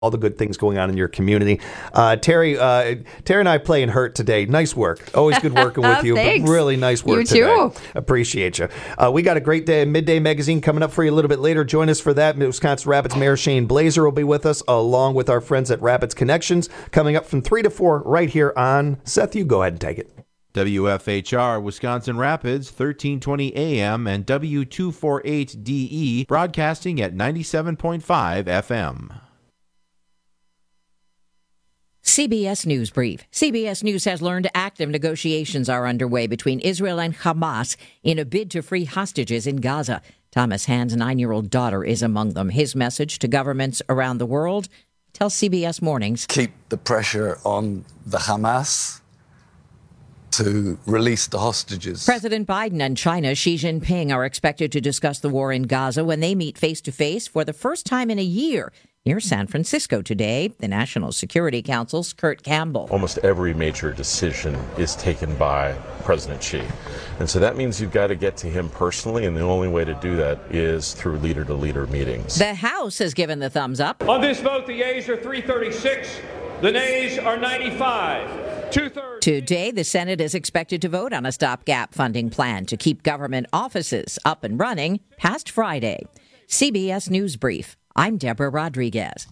all the good things going on in your community. Terry and I play in Hurt today. Nice work. Always good working with you. But really nice work today. You too. Appreciate you. We got a great day. Midday Magazine coming up for you a little bit later. Join us for that. Wisconsin Rapids Mayor Shane Blazer will be with us, along with our friends at Rapids Connections, coming up from 3 to 4 right here on. Seth, you go ahead and take it. WFHR, Wisconsin Rapids, 1320 AM and W248DE, broadcasting at 97.5 FM. CBS News Brief. CBS News has learned active negotiations are underway between Israel and Hamas in a bid to free hostages in Gaza. Thomas Hand's 9-year-old daughter is among them. His message to governments around the world, tells CBS Mornings. Keep the pressure on the Hamas to release the hostages. President Biden and China Xi Jinping are expected to discuss the war in Gaza when they meet face-to-face for the first time in a year near San Francisco today. The National Security Council's Kurt Campbell. Almost every major decision is taken by President Xi. And so that means you've got to get to him personally, and the only way to do that is through leader-to-leader meetings. The House has given the thumbs up. On this vote, the yeas are 336, the nays are 95. Two-thirds. Today, the Senate is expected to vote on a stopgap funding plan to keep government offices up and running past Friday. CBS News Brief. I'm Deborah Rodriguez.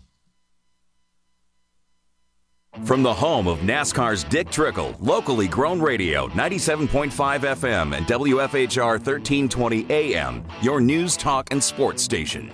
From the home of NASCAR's Dick Trickle, locally grown radio, 97.5 FM and WFHR 1320 AM, your news, talk, and sports station.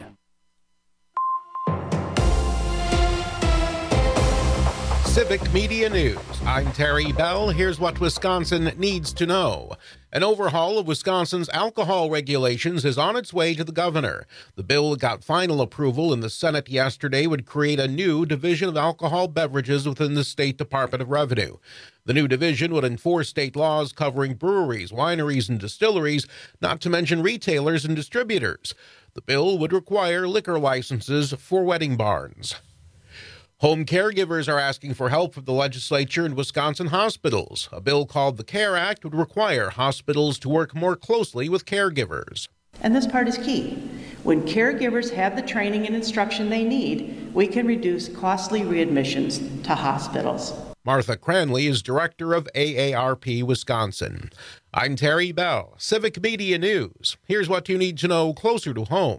Civic Media News. I'm Terry Bell. Here's what Wisconsin needs to know. An overhaul of Wisconsin's alcohol regulations is on its way to the governor. The bill that got final approval in the Senate yesterday would create a new division of alcohol beverages within the State Department of Revenue. The new division would enforce state laws covering breweries, wineries, and distilleries, not to mention retailers and distributors. The bill would require liquor licenses for wedding barns. Home caregivers are asking for help from the legislature and Wisconsin hospitals. A bill called the CARE Act would require hospitals to work more closely with caregivers. And this part is key. When caregivers have the training and instruction they need, we can reduce costly readmissions to hospitals. Martha Cranley is director of AARP Wisconsin. I'm Terry Bell, Civic Media News. Here's what you need to know closer to home.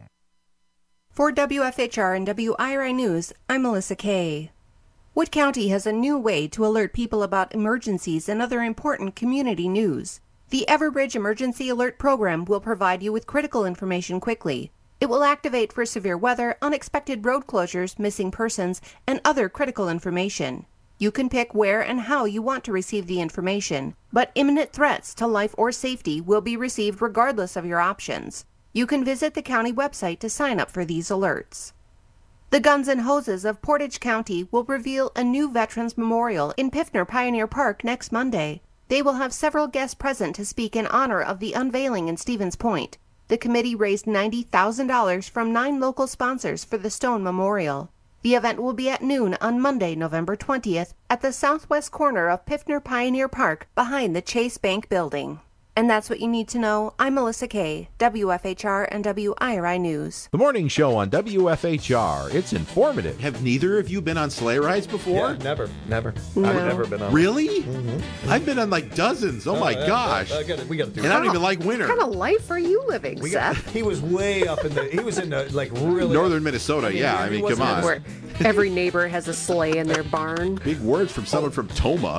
For WFHR and WIRI News, I'm Melissa Kay. Wood County has a new way to alert people about emergencies and other important community news. The Everbridge Emergency Alert Program will provide you with critical information quickly. It will activate for severe weather, unexpected road closures, missing persons, and other critical information. You can pick where and how you want to receive the information, but imminent threats to life or safety will be received regardless of your options. You can visit the county website to sign up for these alerts. The Guns N' Hoses of Portage County will reveal a new Veterans Memorial in Piffner Pioneer Park next Monday. They will have several guests present to speak in honor of the unveiling in Stevens Point. The committee raised $90,000 from 9 local sponsors for the Stone Memorial. The event will be at noon on Monday, November 20th, at the southwest corner of Piffner Pioneer Park behind the Chase Bank building. And that's what you need to know. I'm Melissa Kay, WFHR and WIRI News. The morning show on WFHR. It's informative. Have neither of you been on sleigh rides before? Yeah, never. No. I've never been on. Really? Mm-hmm. I've been on like dozens. Oh my gosh. We got to do and I don't even like winter. What kind of life are you living, Seth? He was way up in the, like really. Northern Minnesota, yeah. I mean, come on. Where every neighbor has a sleigh in their barn. Big words from someone from Toma.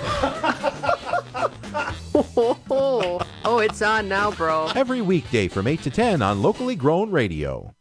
Oh, it's on now, bro. Every weekday from 8 to 10 on locally grown radio.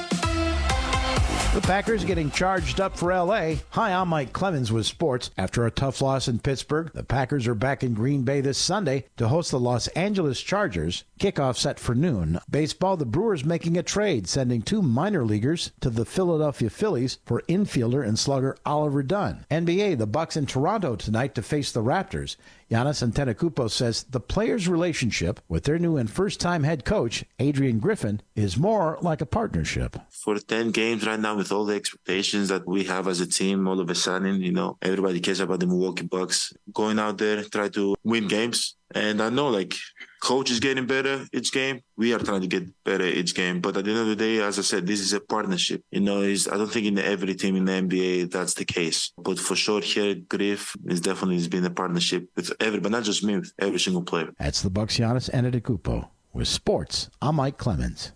The Packers getting charged up for L.A. Hi, I'm Mike Clemens with sports. After a tough loss in Pittsburgh, the Packers are back in Green Bay this Sunday to host the Los Angeles Chargers. Kickoff set for noon. Baseball, the Brewers making a trade, sending 2 minor leaguers to the Philadelphia Phillies for infielder and slugger Oliver Dunn. NBA, the Bucks in Toronto tonight to face the Raptors. Giannis Antetokounmpo says the players' relationship with their new and first-time head coach, Adrian Griffin, is more like a partnership. For the 10 games right now, with all the expectations that we have as a team. All of a sudden, everybody cares about the Milwaukee Bucks. Going out there, try to win games. And I know, coach is getting better each game. We are trying to get better each game. But at the end of the day, as I said, this is a partnership. I don't think in every team in the NBA that's the case. But for sure here, Griff has definitely been a partnership with everybody, not just me, with every single player. That's the Bucks' Giannis Antetokounmpo. With sports, I'm Mike Clemens.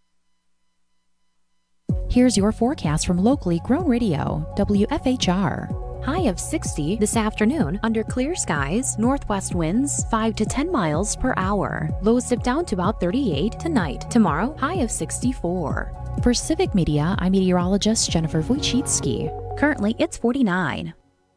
Here's your forecast from locally grown radio, WFHR. High of 60 this afternoon under clear skies, northwest winds 5 to 10 miles per hour. Lows dip down to about 38 tonight. Tomorrow, high of 64. For Civic Media, I'm meteorologist Jennifer Wojcicki. Currently, it's 49.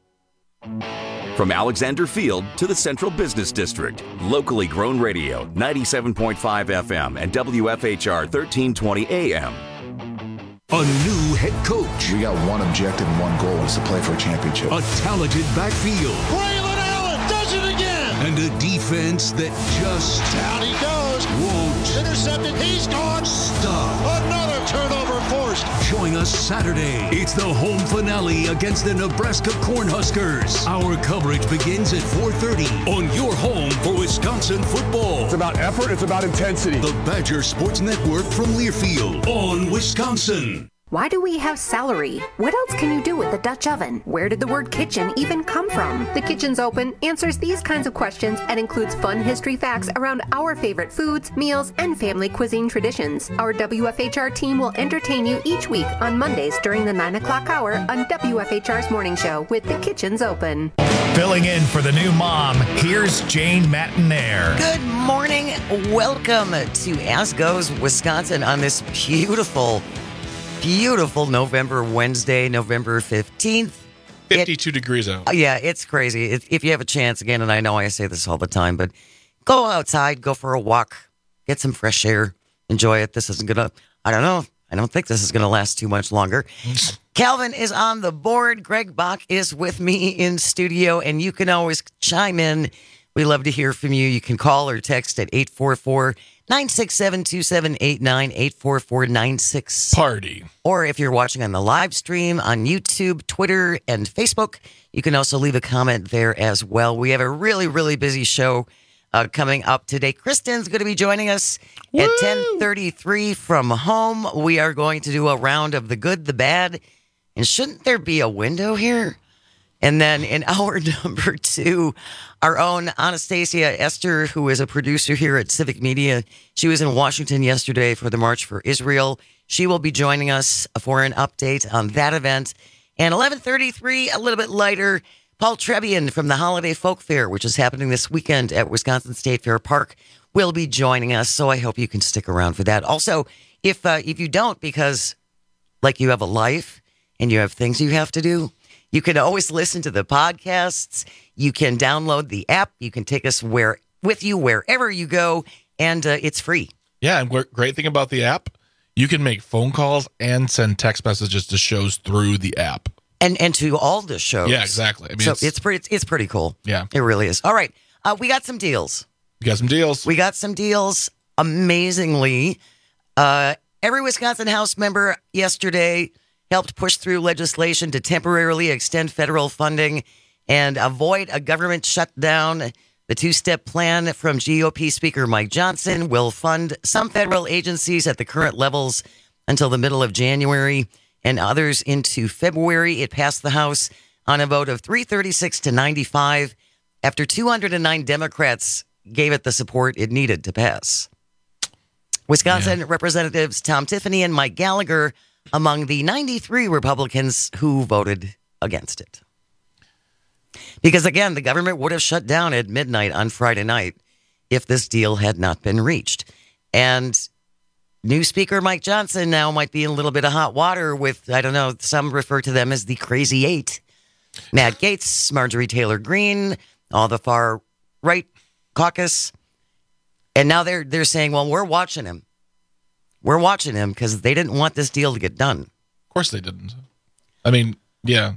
From Alexander Field to the Central Business District, locally grown radio, 97.5 FM and WFHR 1320 AM. A new head coach. We got one objective and one goal, is to play for a championship. A talented backfield. Braylon Allen does it again. And a defense that just down he goes. Won't. Intercepted. He's gone. Stop. Another turnover forced. Join us Saturday. It's the home finale against the Nebraska Cornhuskers. Our coverage begins at 4:30 on your home for Wisconsin football. It's about effort. It's about intensity. The Badger Sports Network from Learfield on Wisconsin. Why do we have celery? What else can you do with the Dutch oven? Where did the word kitchen even come from? The Kitchen's Open answers these kinds of questions and includes fun history facts around our favorite foods, meals, and family cuisine traditions. Our WFHR team will entertain you each week on Mondays during the 9 o'clock hour on WFHR's Morning Show with The Kitchen's Open. Filling in for the new mom, here's Jane Matinaire. Good morning. Welcome to As Goes Wisconsin on this beautiful November Wednesday, November 15th. 52 degrees out. Yeah, it's crazy. If you have a chance, again, and I know I say this all the time, but go outside, go for a walk, get some fresh air, enjoy it. This isn't going to, I don't think this is going to last too much longer. Calvin is on the board. Greg Bach is with me in studio, and you can always chime in. We love to hear from you. You can call or text at 844-967-2789, 844-96 Party. Or if you're watching on the live stream on YouTube, Twitter, and Facebook, you can also leave a comment there as well. We have a really, really busy show coming up today. Kristen's going to be joining us at 10:33 from home. We are going to do a round of the good, the bad, and shouldn't there be a window here? And then in hour number 2, our own Anastasia Esther, who is a producer here at Civic Media, she was in Washington yesterday for the March for Israel. She will be joining us for an update on that event. And 11:33, a little bit later, Paul Trebian from the Holiday Folk Fair, which is happening this weekend at Wisconsin State Fair Park, will be joining us. So I hope you can stick around for that. Also, if you don't, because you have a life and you have things you have to do, you can always listen to the podcasts. You can download the app. You can take us with you wherever you go, and it's free. Yeah, and great thing about the app, you can make phone calls and send text messages to shows through the app. And to all the shows. Yeah, exactly. So it's pretty cool. Yeah. It really is. All right. We got some deals. We got some deals. Amazingly, every Wisconsin House member yesterday helped push through legislation to temporarily extend federal funding and avoid a government shutdown. The two-step plan from GOP Speaker Mike Johnson will fund some federal agencies at the current levels until the middle of January and others into February. It passed the House on a vote of 336 to 95 after 209 Democrats gave it the support it needed to pass. Wisconsin Representatives Tom Tiffany and Mike Gallagher among the 93 Republicans who voted against it. Because, again, the government would have shut down at midnight on Friday night if this deal had not been reached. And new Speaker Mike Johnson now might be in a little bit of hot water with, I don't know, some refer to them as the Crazy Eight. Matt Gaetz, Marjorie Taylor Greene, all the far right caucus. And now they're saying, well, we're watching him. We're watching him because they didn't want this deal to get done. Of course they didn't. I mean, yeah.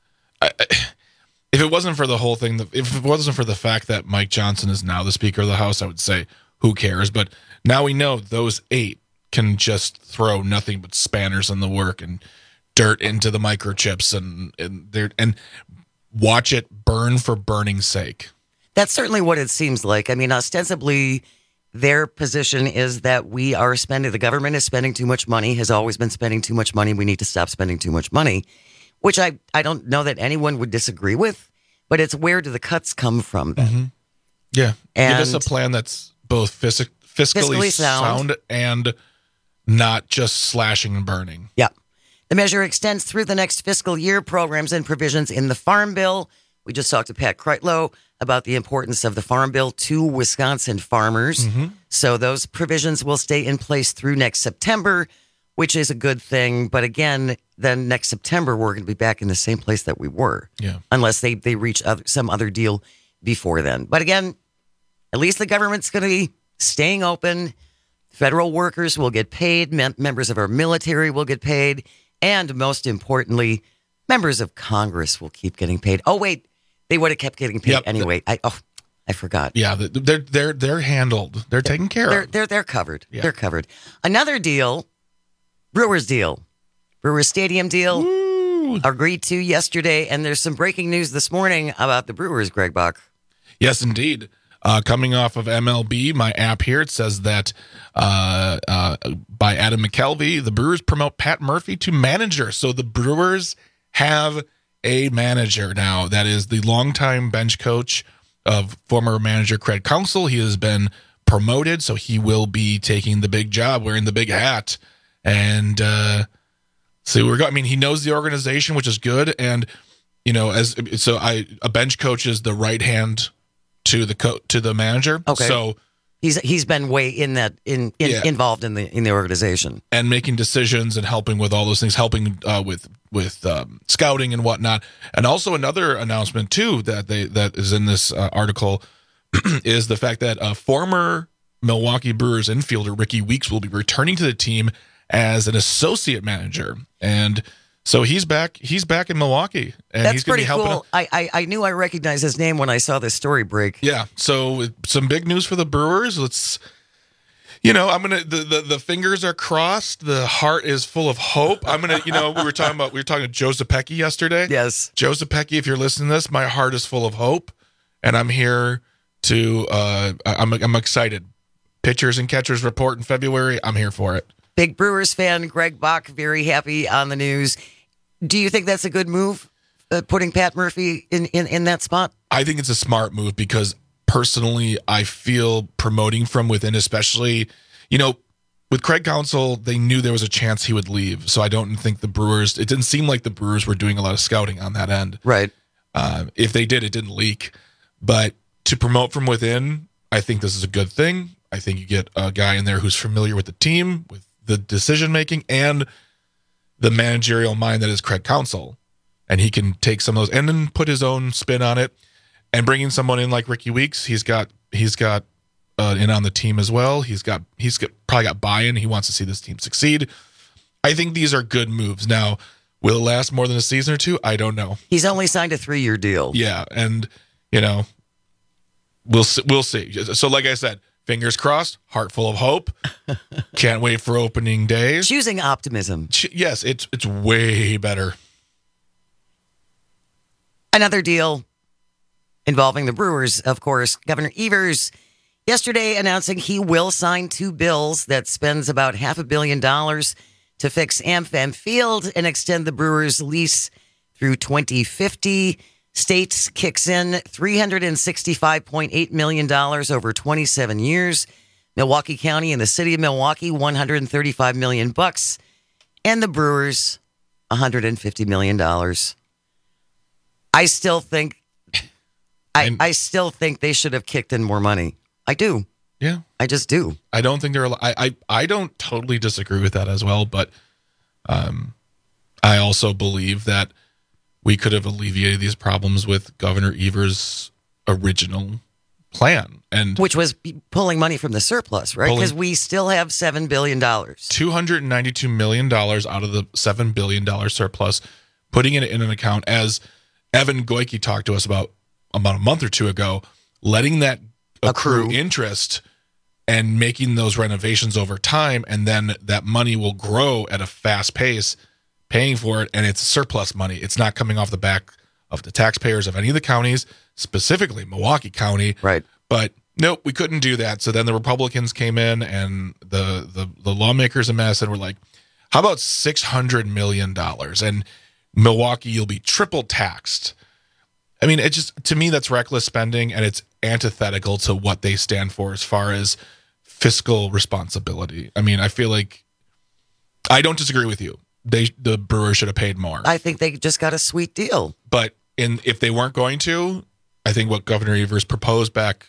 If it wasn't for the whole thing, if it wasn't for the fact that Mike Johnson is now the Speaker of the House, I would say, who cares? But now we know those 8 can just throw nothing but spanners in the work and dirt into the microchips and watch it burn for burning's sake. That's certainly what it seems like. I mean, ostensibly, their position is that the government is spending too much money, has always been spending too much money. We need to stop spending too much money, which I don't know that anyone would disagree with, but it's where do the cuts come from then? Mm-hmm. Yeah. And give us a plan that's both fiscally sound and not just slashing and burning. Yeah. The measure extends through the next fiscal year. Programs and provisions in the Farm Bill. We just talked to Pat Kreitlow about the importance of the Farm Bill to Wisconsin farmers. Mm-hmm. So those provisions will stay in place through next September, which is a good thing. But again, then next September, we're going to be back in the same place that we were. Yeah. Unless they reach some other deal before then. But again, at least the government's going to be staying open. Federal workers will get paid. Members of our military will get paid. And most importantly, members of Congress will keep getting paid. Oh, wait. They would have kept getting paid anyway. I forgot. Yeah, they're handled. They're taken care of. They're covered. Yeah. They're covered. Another deal, Brewers Stadium deal, agreed to yesterday, and there's some breaking news this morning about the Brewers, Greg Bach. Yes, indeed. Coming off of MLB, my app here, it says that by Adam McKelvey, the Brewers promote Pat Murphy to manager. So the Brewers have a manager now. That is the longtime bench coach of former manager Craig Counsell. He has been promoted, so he will be taking the big job, wearing the big hat. And he knows the organization, which is good. And a bench coach is the right hand to the manager. Okay. So he's been way involved in the organization and making decisions and helping with all those things, helping with scouting and whatnot. And also another announcement too that is in this article is the fact that former Milwaukee Brewers infielder Ricky Weeks will be returning to the team as an associate manager. And so he's back in Milwaukee, and that's he's going to be helping. Cool. I knew I recognized his name when I saw this story break. Yeah, so some big news for the Brewers. Let's, the fingers are crossed. The heart is full of hope. We were talking to Joe Zepecki yesterday. Yes, Joe Zepecki, if you're listening to this, my heart is full of hope, and I'm here to. I'm excited. Pitchers and catchers report in February. I'm here for it. Big Brewers fan, Greg Bach, very happy on the news. Do you think that's a good move, putting Pat Murphy in that spot? I think it's a smart move because personally, I feel promoting from within, especially, with Craig Counsell, they knew there was a chance he would leave. So I don't think it didn't seem like the Brewers were doing a lot of scouting on that end. Right. If they did, it didn't leak. But to promote from within, I think this is a good thing. I think you get a guy in there who's familiar with the team, with the decision making, and the managerial mind that is Craig Counsell, and he can take some of those and then put his own spin on it. And bringing someone in like Ricky Weeks, he's got in on the team as well. He's probably got buy-in. He wants to see this team succeed. I think these are good moves. Now, will it last more than a season or two? I don't know. He's only signed a 3-year deal. Yeah, and we'll see. So, like I said. Fingers crossed, heart full of hope. Can't wait for opening day. Choosing optimism. Yes, it's way better. Another deal involving the Brewers, of course. Governor Evers yesterday announcing he will sign 2 bills that spends about $500 million to fix AmFam Field and extend the Brewers' lease through 2050. States kicks in $365.8 million over 27 years. Milwaukee County and the city of Milwaukee, $135 million. And the Brewers, $150 million. I still think they should have kicked in more money. I do. Yeah. I just do. I don't think I don't totally disagree with that as well, but I also believe that we could have alleviated these problems with Governor Evers' original plan, which was pulling money from the surplus, right? Because we still have $7 billion. $292 million out of the $7 billion surplus, putting it in an account, as Evan Goyke talked to us about a month or two ago, letting that accrue interest and making those renovations over time, and then that money will grow at a fast pace paying for it, and it's surplus money. It's not coming off the back of the taxpayers of any of the counties, specifically Milwaukee County. Right. But nope, we couldn't do that. So then the Republicans came in, and the lawmakers in Madison were like, how about $600 million? And Milwaukee, you'll be triple taxed. I mean, it just, to me, that's reckless spending, and it's antithetical to what they stand for as far as fiscal responsibility. I mean, I feel like I don't disagree with you. The Brewers should have paid more. I think they just got a sweet deal. But if they weren't going to, I think what Governor Evers proposed back,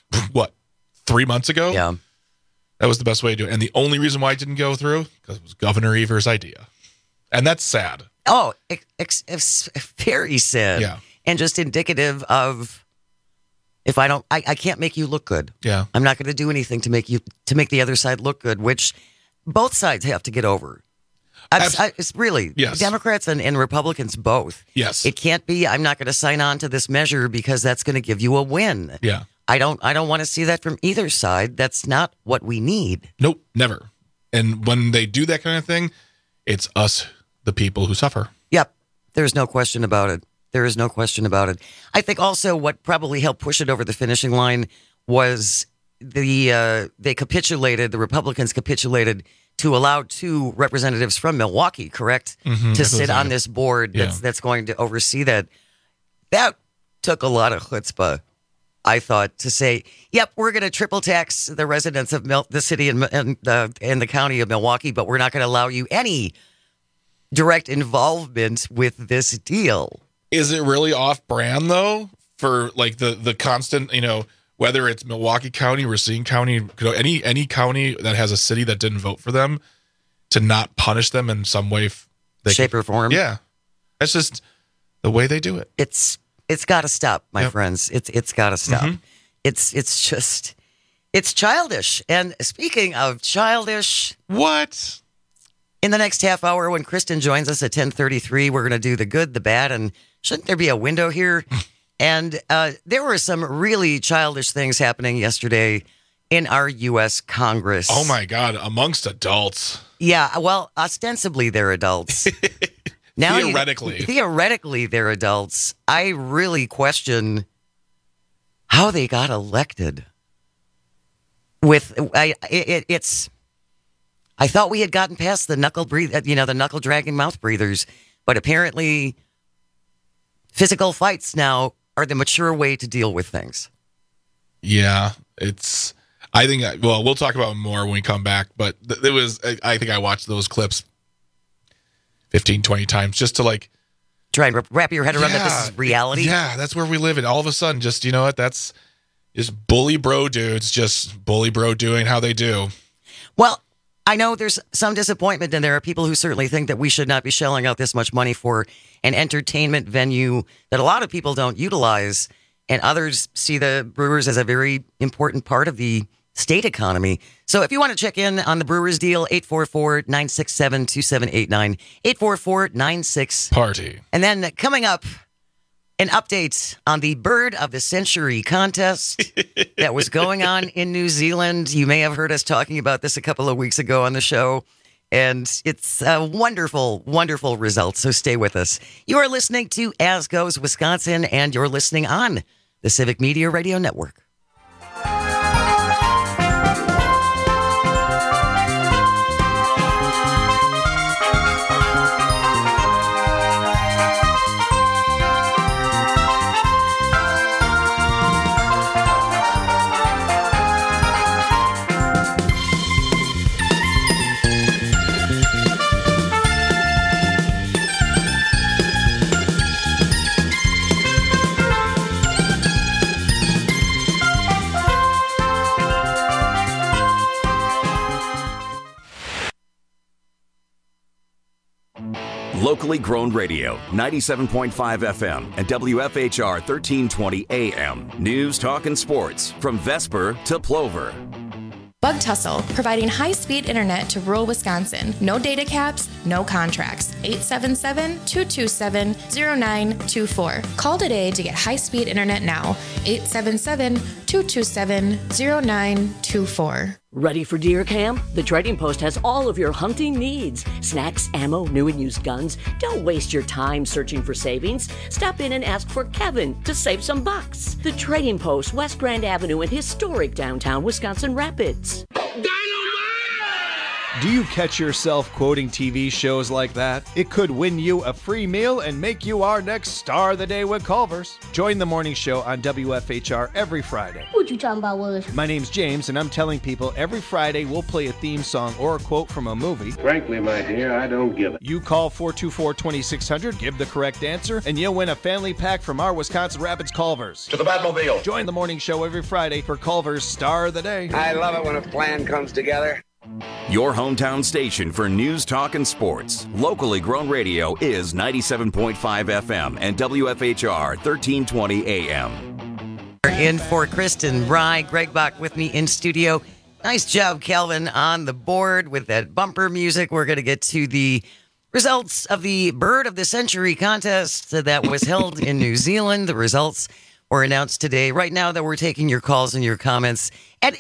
3 months ago? Yeah. That was the best way to do it. And the only reason why it didn't go through, because it was Governor Evers' idea. And that's sad. Oh, it's very sad. Yeah. And just indicative of, if I can't make you look good. Yeah. I'm not going to do anything to make the other side look good, which both sides have to get over. It's really, yes. Democrats and Republicans both. Yes. It can't be, I'm not going to sign on to this measure because that's going to give you a win. Yeah. I don't want to see that from either side. That's not what we need. Nope, never. And when they do that kind of thing, it's us, the people, who suffer. Yep. There's no question about it. There is no question about it. I think also what probably helped push it over the finishing line was the Republicans capitulated to allow 2 representatives from Milwaukee, correct, to sit on this board that's going to oversee that. That took a lot of chutzpah, I thought, to say, yep, we're going to triple tax the residents of the city and the county of Milwaukee, but we're not going to allow you any direct involvement with this deal. Is it really off-brand, though, for like the constant, whether it's Milwaukee County, Racine County, any county that has a city that didn't vote for them, to not punish them in some way, shape, or form? Yeah. That's just the way they do it. It's got to stop, my friends. It's got to stop. Mm-hmm. It's childish. And speaking of childish, what? In the next half hour, when Kristen joins us at 10:33, we're going to do the good, the bad, and shouldn't there be a window here? And there were some really childish things happening yesterday in our U.S. Congress. Oh, my God. Amongst adults. Yeah. Well, ostensibly, they're adults. Now theoretically, they're adults. I really question how they got elected. I thought we had gotten past the the knuckle dragging mouth breathers, but apparently physical fights now are the mature way to deal with things. Yeah, we'll talk about it more when we come back, but I think I watched those clips 15, 20 times just to try and wrap your head around that this is reality. Yeah, that's where we live. And all of a sudden, just, that's just bully bro dudes, just bully bro doing how they do. Well, I know there's some disappointment, and there are people who certainly think that we should not be shelling out this much money for an entertainment venue that a lot of people don't utilize, and others see the Brewers as a very important part of the state economy. So if you want to check in on the Brewers deal, 844-967-2789, 844-96-PARTY. And then coming up, an update on the Bird of the Century contest that was going on in New Zealand. You may have heard us talking about this a couple of weeks ago on the show, and it's a wonderful, wonderful result. So stay with us. You are listening to As Goes Wisconsin, and you're listening on the Civic Media Radio Network. Locally grown radio, 97.5 FM and WFHR 1320 AM. News, talk, and sports from Vesper to Plover. Bug Tussle, providing high-speed internet to rural Wisconsin. No data caps, no contracts. 877-227-0924. Call today to get high-speed internet now. 877-227-0924. Ready for deer camp? The Trading Post has all of your hunting needs. Snacks, ammo, new and used guns. Don't waste your time searching for savings. Stop in and ask for Kevin to save some bucks. The Trading Post, West Grand Avenue in historic downtown Wisconsin Rapids. Do you catch yourself quoting TV shows like that? It could win you a free meal and make you our next star of the day with Culver's. Join the morning show on WFHR every Friday. What you talking about, Willis? My name's James, and I'm telling people every Friday we'll play a theme song or a quote from a movie. Frankly, my dear, I don't give it. You call 424-2600, give the correct answer, and you'll win a family pack from our Wisconsin Rapids Culver's. To the Batmobile. Join the morning show every Friday for Culver's Star of the Day. I love it when a plan comes together. Your hometown station for news, talk, and sports. Locally grown radio is 97.5 FM and WFHR 1320 AM. In for Kristen Rye, Greg Bach with me in studio. Nice job, Calvin, on the board with that bumper music. We're going to get to the results of the Bird of the Century contest that was held in New Zealand. The results were announced today. Right now, that we're taking your calls and your comments at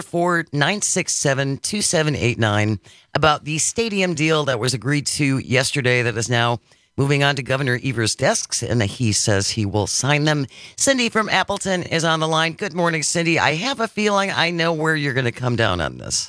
844-967-2789 about the stadium deal that was agreed to yesterday that is now moving on to Governor Evers' desks, and he says he will sign them. Cindy from Appleton is on the line. Good morning, Cindy. I have a feeling I know where you're going to come down on this.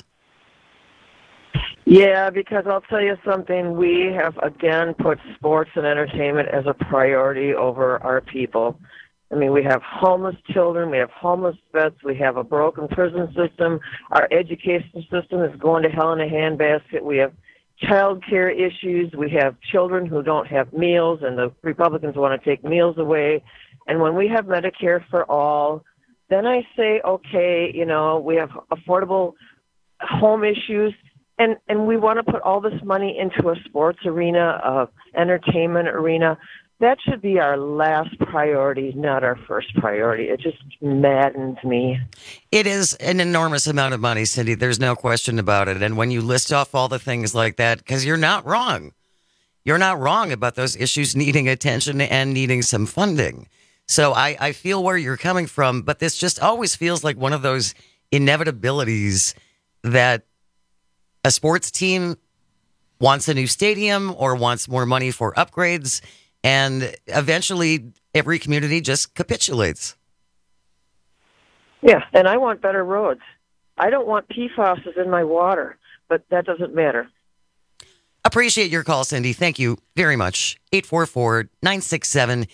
Yeah, because I'll tell you something. We have, again, put sports and entertainment as a priority over our people. I mean, we have homeless children, we have homeless vets, we have a broken prison system. Our education system is going to hell in a handbasket. We have child care issues. We have children who don't have meals, and the Republicans want to take meals away. And when we have Medicare for all, then I say, okay, you know, we have affordable home issues, and we want to put all this money into a sports arena, entertainment arena. That should be our last priority, not our first priority. It just maddens me. It is an enormous amount of money, Cindy. There's no question about it. And when you list off all the things like that, because you're not wrong. You're not wrong about those issues needing attention and needing some funding. So I feel where you're coming from, but this just always feels like one of those inevitabilities that a sports team wants a new stadium or wants more money for upgrades. And eventually, every community just capitulates. Yeah, and I want better roads. I don't want PFAS in my water, but that doesn't matter. Appreciate your call, Cindy. Thank you very much. 844-967-2789,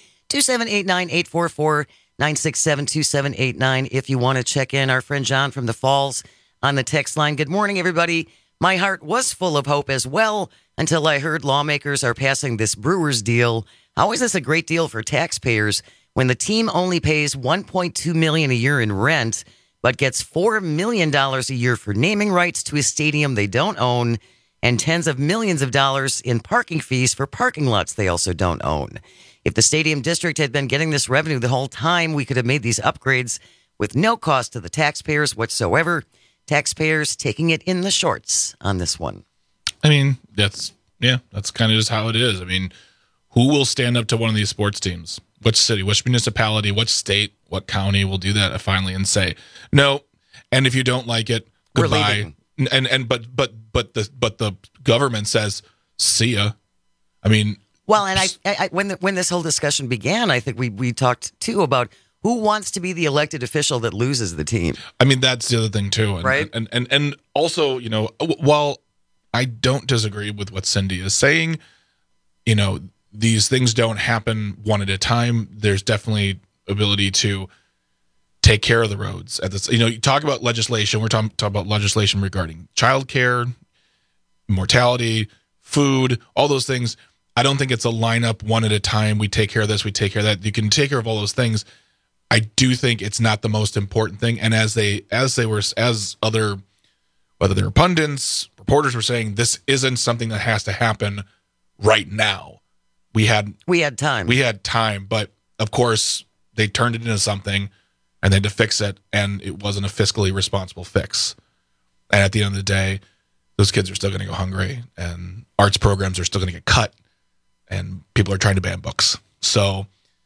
844-967-2789. If you want to check in, our friend John from the Falls on the text line. Good morning, everybody. My heart was full of hope as well until I heard lawmakers are passing this Brewers deal. How is this a great deal for taxpayers when the team only pays $1.2 million a year in rent, but gets $4 million a year for naming rights to a stadium they don't own, and tens of millions of dollars in parking fees for parking lots they also don't own? If the stadium district had been getting this revenue the whole time, we could have made these upgrades with no cost to the taxpayers whatsoever. Taxpayers taking it in the shorts on this one. I mean, that's kind of just how it is. I mean, who will stand up to one of these sports teams? Which city, which municipality, which state, what county will do that finally and say no? And if you don't like it, goodbye. But the government says, see ya. I mean, well, and I when this whole discussion began, I think we talked too about who wants to be the elected official that loses the team. I mean, that's the other thing too, right? And also, you know, while I don't disagree with what Cindy is saying, you know, these things don't happen one at a time. There's definitely ability to take care of the roads at this. You know, you talk about legislation. We're talking about legislation regarding childcare, mortality, food, all those things. I don't think it's a lineup one at a time. We take care of this, we take care of that. You can take care of all those things. I do think it's not the most important thing. And as other, whether they're pundits, reporters were saying, this isn't something that has to happen right now. We had time, but of course they turned it into something and they had to fix it, and it wasn't a fiscally responsible fix. And at the end of the day, those kids are still going to go hungry, and arts programs are still going to get cut, and people are trying to ban books. So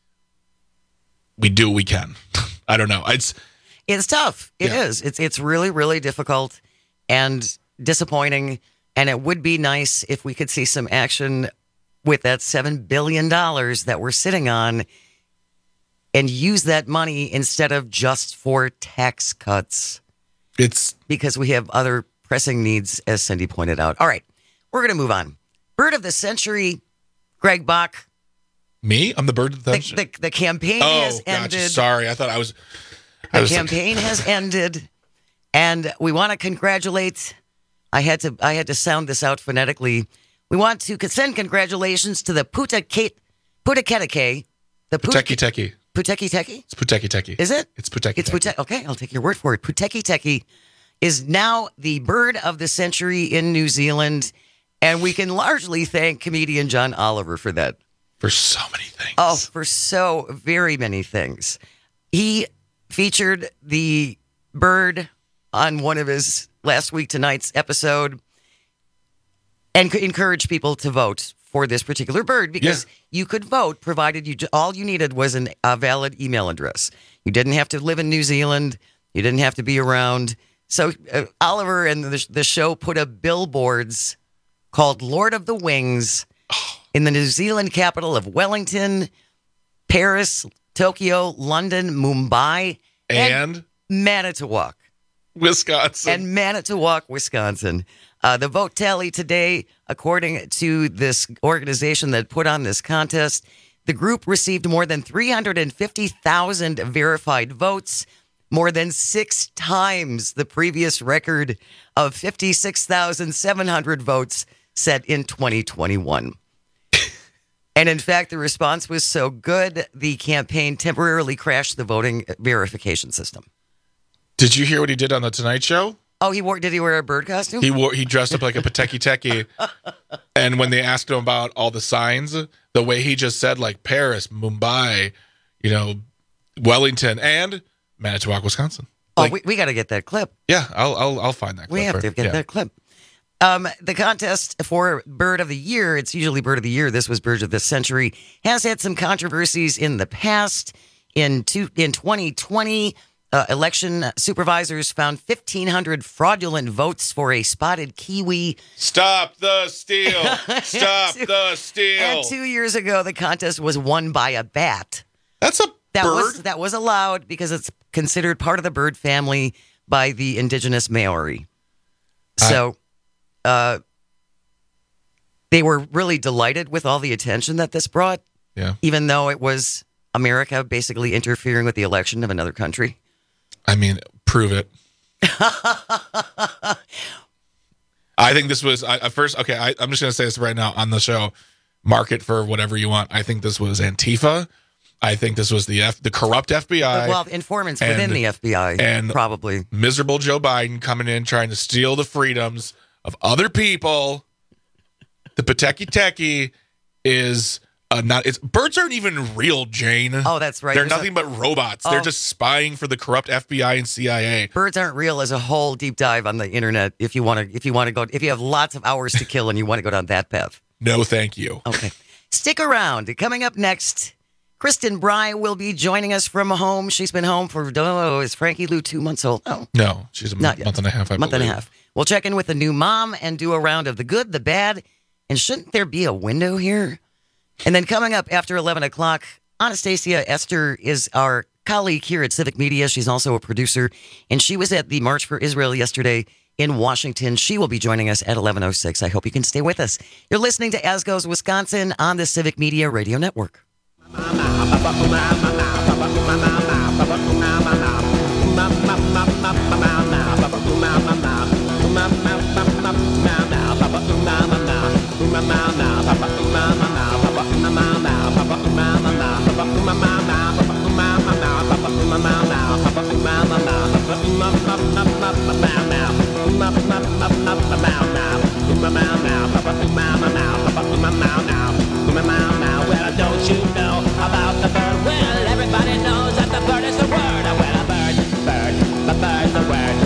we do what we can. I don't know. It's tough. It is. It's really, really difficult. and disappointing. And it would be nice if we could see some action with that $7 billion that we're sitting on and use that money instead of just for tax cuts. It's because we have other pressing needs, as Cindy pointed out. All right, we're going to move on. Bird of the Century, Greg Bach. Me? I'm the bird of the century? The campaign has ended. Sorry, I thought I was... The campaign has ended, and we want to congratulate... I had to sound this out phonetically. We want to send congratulations to the Puketeke. The Puteki-teki. Puteki-teki? It's Puteki-teki. Is it? It's Puteki-teki. Okay, I'll take your word for it. Puteki-teki is now the bird of the century in New Zealand, and we can largely thank comedian John Oliver for that. For so many things. Oh, for so very many things. He featured the bird on one of his Last Week Tonight's episode and encouraged people to vote for this particular bird because you could vote provided all you needed was a valid email address. You didn't have to live in New Zealand. You didn't have to be around. So Oliver and the show put up billboards called Lord of the Wings in the New Zealand capital of Wellington, Paris, Tokyo, London, Mumbai, and Manitowoc. Wisconsin. And Manitowoc, Wisconsin. The vote tally today, according to this organization that put on this contest, the group received more than 350,000 verified votes, more than 6 times the previous record of 56,700 votes set in 2021. And in fact, the response was so good, the campaign temporarily crashed the voting verification system. Did you hear what he did on the Tonight Show? Oh, did he wear a bird costume? He dressed up like a Puteki-teki. And when they asked him about all the signs, the way he just said, like Paris, Mumbai, Wellington, and Manitowoc, Wisconsin. Like, we got to get that clip. Yeah, I'll find that clip. We have to get that clip. The contest for Bird of the Year, it's usually Bird of the Year. This was Bird of the Century, has had some controversies in the past. In 2020, election supervisors found 1,500 fraudulent votes for a spotted kiwi. Stop the steal! Stop the steal! And 2 years ago, the contest was won by a bat. That's a bird? That was allowed because it's considered part of the bird family by the indigenous Maori. So they were really delighted with all the attention that this brought. Yeah. Even though it was America basically interfering with the election of another country. I mean, prove it. I think this was I'm just going to say this right now on the show. Mark it for whatever you want. I think this was Antifa. I think this was the corrupt FBI. Well, informants within the FBI, and probably. Miserable Joe Biden coming in trying to steal the freedoms of other people. The Puteki-teki is birds aren't even real, Jane. Oh, that's right. They're nothing but robots. They're just spying for the corrupt FBI and CIA. Birds aren't real as a whole deep dive on the internet. If you have lots of hours to kill and you want to go down that path. No, thank you. Okay. Stick around. Coming up next, Kristen Bry will be joining us from home. She's been home for, is Frankie Lou 2 months old? No, she's a month and a half, I believe. Month and a half. We'll check in with the new mom and do a round of the good, the bad, and shouldn't there be a window here? And then coming up after 11 o'clock, Anastasia Esther is our colleague here at Civic Media. She's also a producer, and she was at the March for Israel yesterday in Washington. She will be joining us at 11:06. I hope you can stay with us. You're listening to As Goes Wisconsin on the Civic Media Radio Network. Well, don't you know about the bird? Well, everybody knows that the bird is the word. Well, a bird's the word.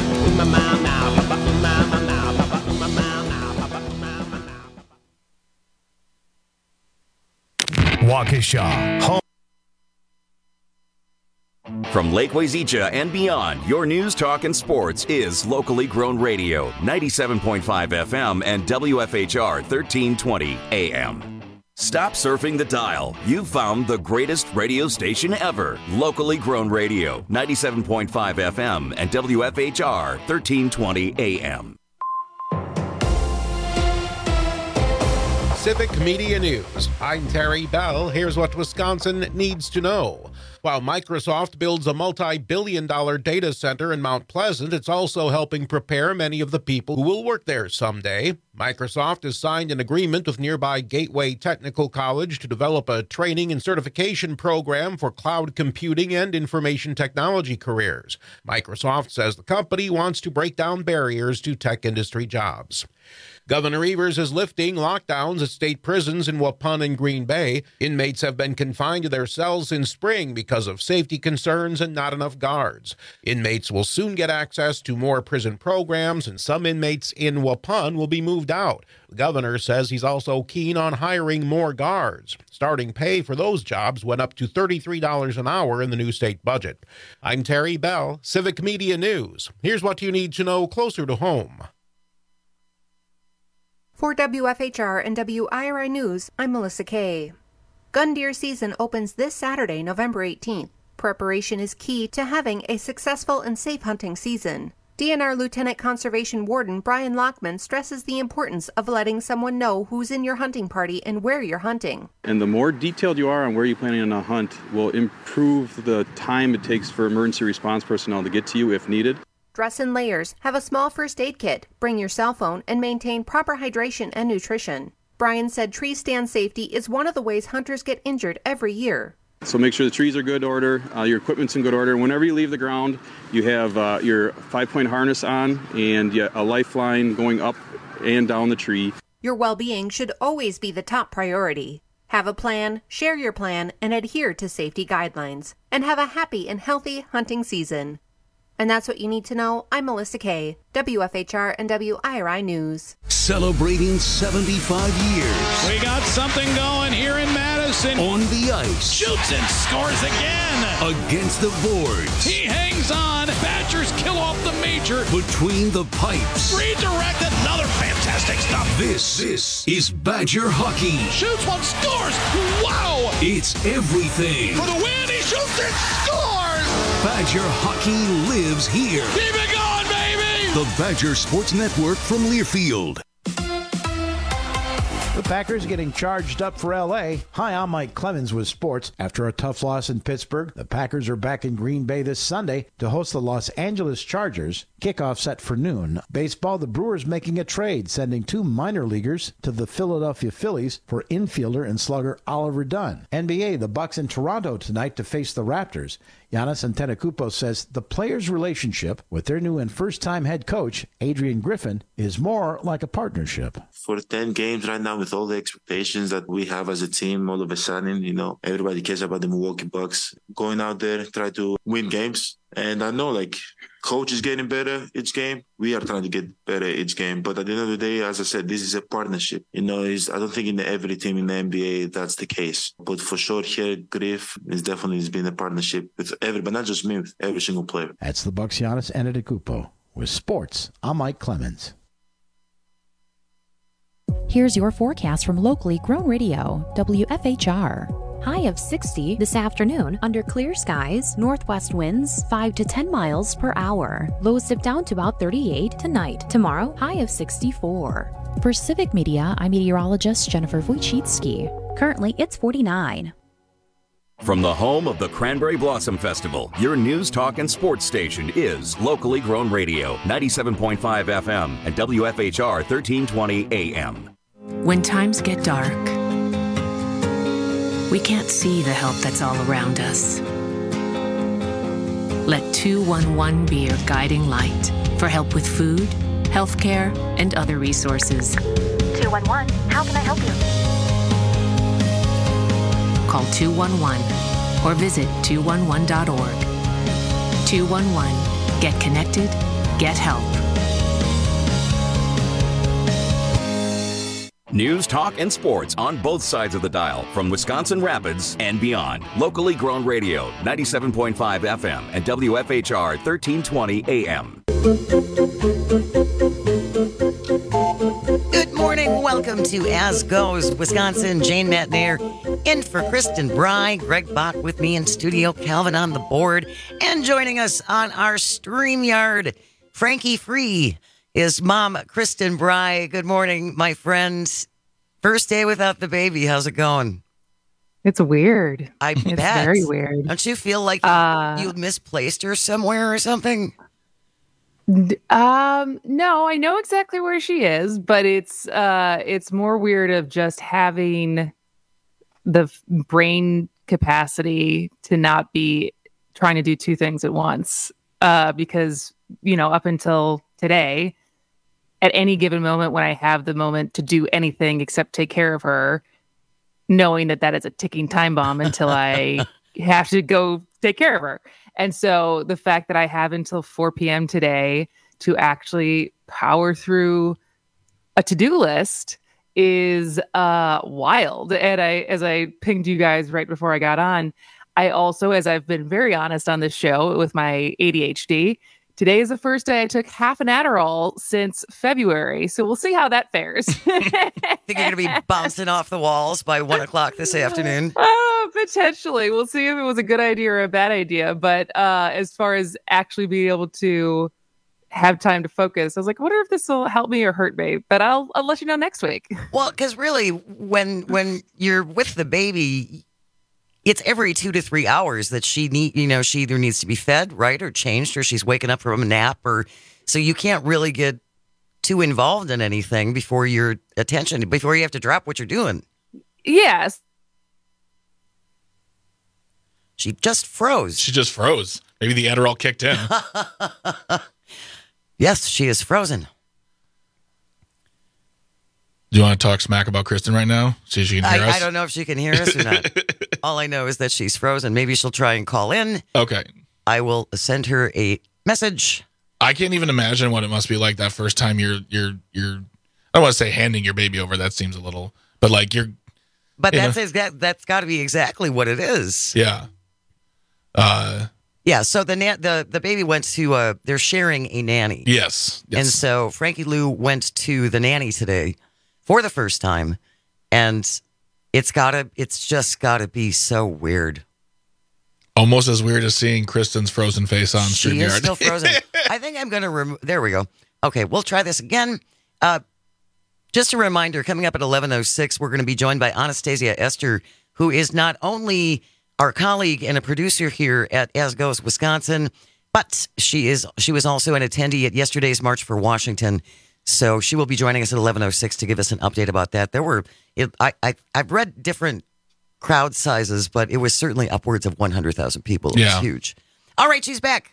Waukesha, home. From Lake Wazeecha and beyond, your news, talk, and sports is locally grown radio, 97.5 FM and WFHR 1320 AM. Stop surfing the dial. You've found the greatest radio station ever. Locally grown radio, 97.5 FM and WFHR 1320 AM. Civic Media News. I'm Terry Bell. Here's what Wisconsin needs to know. While Microsoft builds a multi-billion-dollar data center in Mount Pleasant, it's also helping prepare many of the people who will work there someday. Microsoft has signed an agreement with nearby Gateway Technical College to develop a training and certification program for cloud computing and information technology careers. Microsoft says the company wants to break down barriers to tech industry jobs. Governor Evers is lifting lockdowns at state prisons in Waupun and Green Bay. Inmates have been confined to their cells since spring because of safety concerns and not enough guards. Inmates will soon get access to more prison programs, and some inmates in Waupun will be moved out. The governor says he's also keen on hiring more guards. Starting pay for those jobs went up to $33 an hour in the new state budget. I'm Terry Bell, Civic Media News. Here's what you need to know closer to home. For WFHR and WIRI News, I'm Melissa Kay. Gun deer season opens this Saturday, November 18th. Preparation is key to having a successful and safe hunting season. DNR Lieutenant Conservation Warden Brian Lockman stresses the importance of letting someone know who's in your hunting party and where you're hunting. And the more detailed you are on where you're planning on a hunt will improve the time it takes for emergency response personnel to get to you if needed. Dress in layers, have a small first aid kit, bring your cell phone, and maintain proper hydration and nutrition. Brian said tree stand safety is one of the ways hunters get injured every year. So make sure the trees are good order, your equipment's in good order. Whenever you leave the ground, you have your 5-point harness on and a lifeline going up and down the tree. Your well-being should always be the top priority. Have a plan, share your plan, and adhere to safety guidelines. And have a happy and healthy hunting season. And that's what you need to know. I'm Melissa Kay, WFHR and WIRI News. Celebrating 75 years. We got something going here in Madison. On the ice. Shoots and scores again. Against the boards. He hangs on. Badgers kill off the major. Between the pipes. Redirect, another fantastic stop. This is Badger hockey. Shoots one, scores. Wow. It's everything. For the win, he shoots and scores. Badger hockey lives here. Keep it going, baby! The Badger Sports Network from Learfield. The Packers getting charged up for L.A. Hi, I'm Mike Clemens with sports. After a tough loss in Pittsburgh, the Packers are back in Green Bay this Sunday to host the Los Angeles Chargers. Kickoff set for noon. Baseball, the Brewers making a trade, sending 2 minor leaguers to the Philadelphia Phillies for infielder and slugger Oliver Dunn. NBA, the Bucks in Toronto tonight to face the Raptors. Giannis Antetokounmpo says the players' relationship with their new and first-time head coach, Adrian Griffin, is more like a partnership. For 10 games right now, with all the expectations that we have as a team, all of a sudden, everybody cares about the Milwaukee Bucks. Going out there, try to win games. And I know, coach is getting better each game. We are trying to get better each game. But at the end of the day, as I said, this is a partnership. I don't think in every team in the NBA that's the case. But for sure here, Griff has definitely been a partnership with everybody, not just me, with every single player. That's the Bucks' Giannis Antetokounmpo. With sports, I'm Mike Clemens. Here's your forecast from locally grown radio, WFHR. High of 60 this afternoon under clear skies, northwest winds 5 to 10 miles per hour. Lows dip down to about 38 tonight. Tomorrow, high of 64. For Civic Media, I'm meteorologist Jennifer Wojcicki. Currently, it's 49. From the home of the Cranberry Blossom Festival, your news, talk, and sports station is locally grown radio, 97.5 FM and WFHR 1320 AM. When times get dark, we can't see the help that's all around us. Let 211 be your guiding light for help with food, healthcare, and other resources. 211, how can I help you? Call 211 or visit 211.org. 211, get connected, get help. News, talk, and sports on both sides of the dial from Wisconsin Rapids and beyond. Locally grown radio, 97.5 FM and WFHR 1320 AM. Good morning. Welcome to As Goes Wisconsin. Jane Matnair in for Kristen Bry. Greg Bott with me in studio. Calvin on the board. And joining us on our StreamYard, Frankie Free, is Mom Kristen Bry. Good morning, my friend. First day without the baby. How's it going? It's weird. It's very weird. Don't you feel like you misplaced her somewhere or something? No, I know exactly where she is, but it's more weird of just having the brain capacity to not be trying to do two things at once. Because, up until today, at any given moment when I have the moment to do anything except take care of her, knowing that is a ticking time bomb until I have to go take care of her. And so the fact that I have until 4 p.m. today to actually power through a to-do list is wild. And as I pinged you guys right before I got on, I also, as I've been very honest on this show with my ADHD, today is the first day I took half an Adderall since February. So we'll see how that fares. Think you're going to be bouncing off the walls by 1 o'clock this afternoon? Potentially. We'll see if it was a good idea or a bad idea. But as far as actually being able to have time to focus, I was like, I wonder if this will help me or hurt me. But I'll let you know next week. Well, because really, when you're with the baby, it's every 2 to 3 hours that she either needs to be fed, right, or changed, or she's waking up from a nap, so you can't really get too involved in anything before you have to drop what you're doing. Yes. She just froze. Maybe the Adderall kicked in. Yes, she is frozen. Do you want to talk smack about Kristen right now? See if she can hear us? I don't know if she can hear us or not. All I know is that she's frozen. Maybe she'll try and call in. Okay. I will send her a message. I can't even imagine what it must be like that first time you're I don't want to say handing your baby over. That seems a little, but like you're. But that's got to be exactly what it is. Yeah. Yeah. So the baby went to they're sharing a nanny. Yes. And so Frankie Lou went to the nanny today for the first time, and it's just gotta be so weird. Almost as weird as seeing Kristen's frozen face on StreamYard. She is still frozen. I think I'm gonna remove. There we go. Okay, we'll try this again. Just a reminder: coming up at 11:06, we're going to be joined by Anastasia Esther, who is not only our colleague and a producer here at As Goes Wisconsin, but she was also an attendee at yesterday's March for Washington. So she will be joining us at 11:06 to give us an update about that. I've read different crowd sizes, but it was certainly upwards of 100,000 people. It was huge. All right, she's back.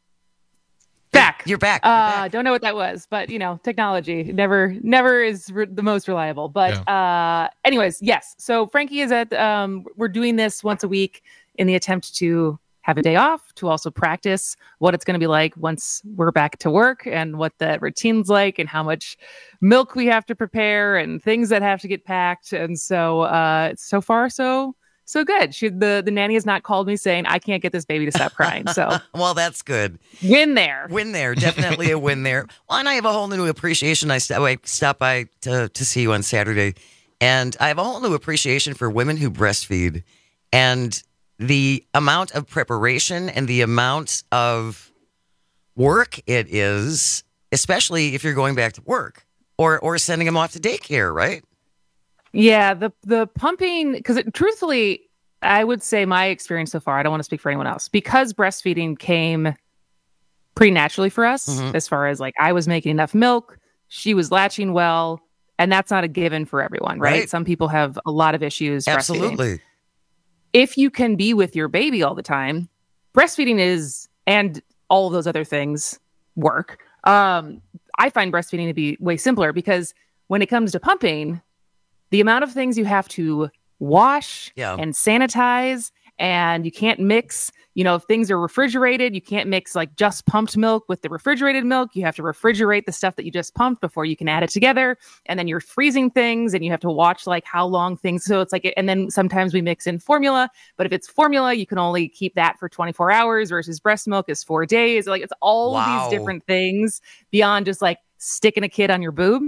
You're back. Don't know what that was, but technology never is the most reliable. But anyways, yes. So Frankie is we're doing this once a week in the attempt to have a day off, to also practice what it's going to be like once we're back to work and what the routine's like and how much milk we have to prepare and things that have to get packed. And so so far, so good. The nanny has not called me saying, I can't get this baby to stop crying. So well, that's good. Win there. Definitely a win there. Well, and I have a whole new appreciation. I stopped by to see you on Saturday, and I have a whole new appreciation for women who breastfeed and the amount of preparation and the amount of work it is, especially if you're going back to work or sending them off to daycare, right? Yeah, the pumping, because truthfully, I would say my experience so far, I don't want to speak for anyone else, because breastfeeding came pretty naturally for us, as far as like I was making enough milk, she was latching well, and that's not a given for everyone, right? Some people have a lot of issues Absolutely. breastfeeding. If you can be with your baby all the time, breastfeeding is, and all of those other things work. I find breastfeeding to be way simpler because when it comes to pumping, the amount of things you have to wash and sanitize and you can't mix, if things are refrigerated, you can't mix like just pumped milk with the refrigerated milk. You have to refrigerate the stuff that you just pumped before you can add it together. And then you're freezing things and you have to watch like how long things. So it's like, and then sometimes we mix in formula, but if it's formula, you can only keep that for 24 hours versus breast milk is 4 days. Like it's all these different things beyond just like sticking a kid on your boob.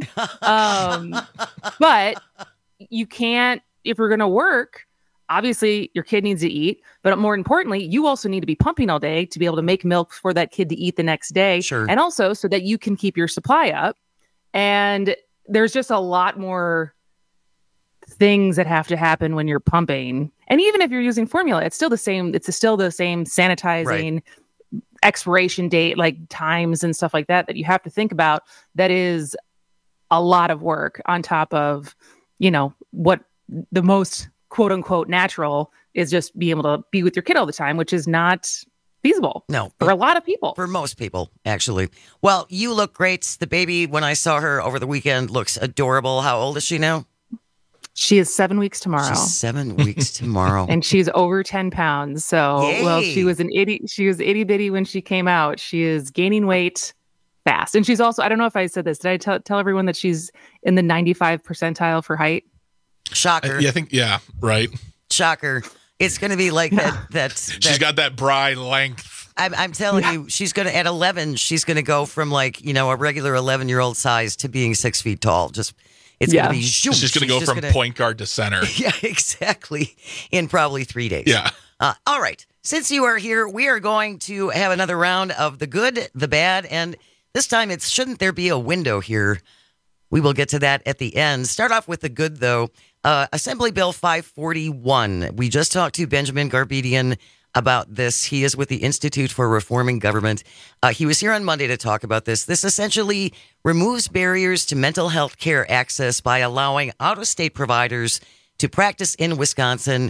But you can't, if you're going to work, obviously your kid needs to eat, but more importantly, you also need to be pumping all day to be able to make milk for that kid to eat the next day. Sure. And also so that you can keep your supply up. And there's just a lot more things that have to happen when you're pumping. And even if you're using formula, it's still the same sanitizing expiration date, like times and stuff like that you have to think about. That is a lot of work on top of, what the most quote unquote natural is, just be able to be with your kid all the time, which is not feasible. No. For a lot of people. For most people, actually. Well, you look great. The baby, when I saw her over the weekend, looks adorable. How old is she now? She is 7 weeks tomorrow. She's 7 weeks tomorrow. And she's over 10 pounds. So, Yay. Well, she was itty bitty when she came out. She is gaining weight fast. And she's also, I don't know if I said this. Did I tell everyone that she's in the 95 percentile for height? Shocker. Right. Shocker. It's going to be like that. She's got that bri length. I'm telling you, she's going to, at 11, she's going to go from like, a regular 11-year-old size to being 6 feet tall. It's going to be zoom. She's going to go from point guard to center. Yeah, exactly. In probably 3 days. Yeah. All right. Since you are here, we are going to have another round of the good, the bad, and this time it's shouldn't there be a window here? We will get to that at the end. Start off with the good, though. Assembly Bill 541. We just talked to Benjamin Garbedian about this. He is with the Institute for Reforming Government. He was here on Monday to talk about this. This essentially removes barriers to mental health care access by allowing out-of-state providers to practice in Wisconsin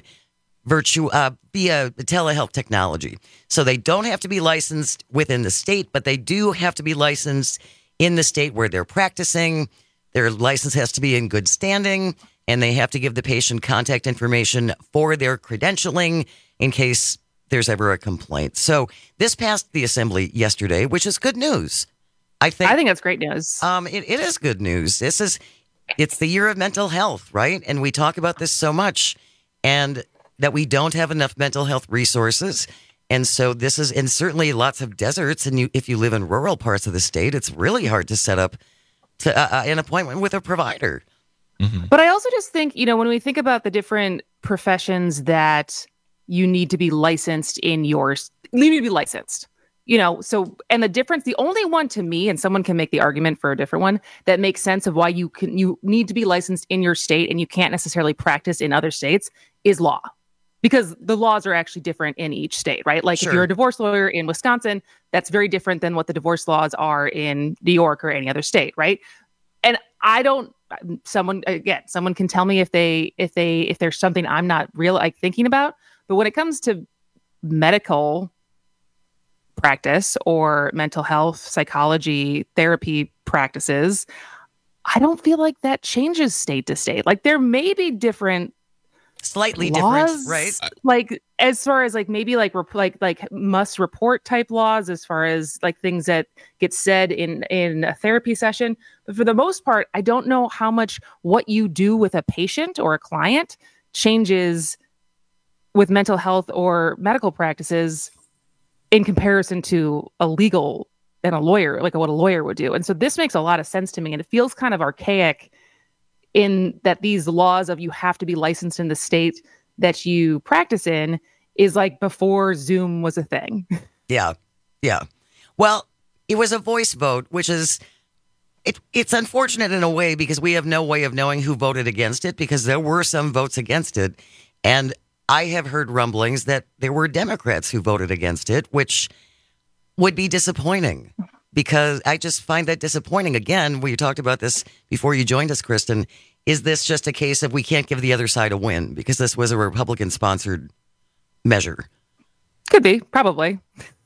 via telehealth technology. So they don't have to be licensed within the state, but they do have to be licensed in the state where they're practicing. Their license has to be in good standing, and they have to give the patient contact information for their credentialing in case there's ever a complaint. So this passed the assembly yesterday, which is good news. I think that's great news. It is good news. It's the year of mental health, right? And we talk about this so much, and that we don't have enough mental health resources. And so this is, and certainly lots of deserts. And if you live in rural parts of the state, it's really hard to set up an appointment with a provider. Mm-hmm. But I also just think, when we think about the different professions that you need to be licensed you need to be licensed, so, and the difference, the only one to me, and someone can make the argument for a different one that makes sense of why you need to be licensed in your state and you can't necessarily practice in other states is law. Because the laws are actually different in each state, right? Like If you're a divorce lawyer in Wisconsin, that's very different than what the divorce laws are in New York or any other state, right? And someone can tell me if there's something I'm not thinking about. But when it comes to medical practice or mental health, psychology, therapy practices, I don't feel like that changes state to state. Like there may be slightly laws, different, right? Like as far as maybe must report type laws, as far as things that get said in a therapy session. But for the most part, I don't know how much what you do with a patient or a client changes with mental health or medical practices in comparison to a legal and a lawyer, like what a lawyer would do. And so this makes a lot of sense to me. And it feels kind of archaic in that these laws of you have to be licensed in the state that you practice in is like before Zoom was a thing. Yeah. Yeah. Well, it was a voice vote, which is, it's unfortunate in a way because we have no way of knowing who voted against it because there were some votes against it. And I have heard rumblings that there were Democrats who voted against it, which would be disappointing because I just find that disappointing. Again, we talked about this before you joined us, Kristen. Is this just a case of we can't give the other side a win because this was a Republican-sponsored measure? Could be, probably.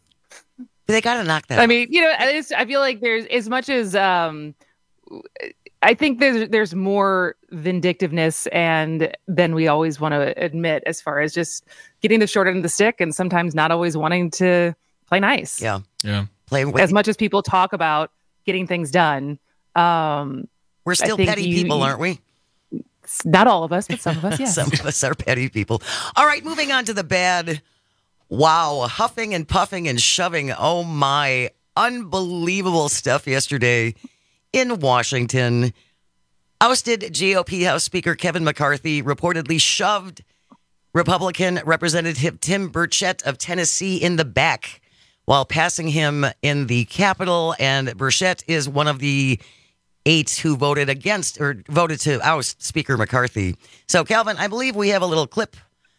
They got to knock that out. I mean, I feel like there's as much as I think there's more vindictiveness than we always want to admit, as far as just getting the short end of the stick and sometimes not always wanting to play nice. Yeah. Play as much as people talk about getting things done. We're still petty people, aren't we? Not all of us, but some of us, yes. Some of us are petty people. All right, moving on to the bad. Wow, huffing and puffing and shoving. Oh my, unbelievable stuff yesterday in Washington. Ousted GOP House Speaker Kevin McCarthy reportedly shoved Republican Representative Tim Burchett of Tennessee in the back while passing him in the Capitol. And Burchett is one of the 8 who voted to oust Speaker McCarthy. So, Calvin, I believe we have a little clip.